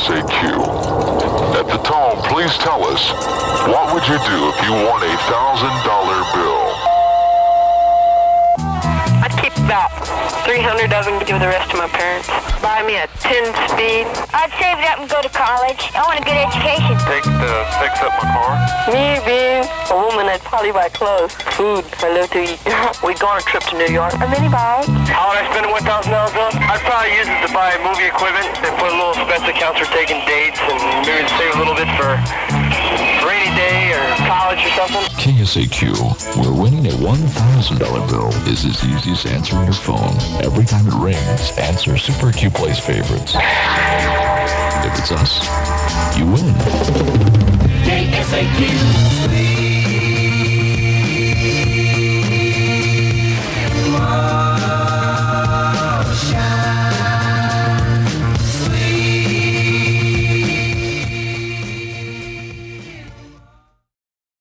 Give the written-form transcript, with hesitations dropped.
KSAQ. At the tone, please tell us, what would you do if you won $1,000 bill? I'd keep about 300 of them, give the rest to my parents. Buy me a 10-speed. I'd save it up and go to college. I want a good education. Take to fix up my car. Me being a woman, I'd probably buy clothes, food. I love to eat. We'd go on a trip to New York. A mini bike. How would I spend $1,000 on? I'd probably use it to buy movie equipment and put a little expense accounts for taking dates and maybe save a little bit for rainy day or college or something. KSAQ, where winning a $1,000 bill is as easy as answering your phone. Every time it rings, answer Super Q Plays favorites. If it's us, you win. KSAQ.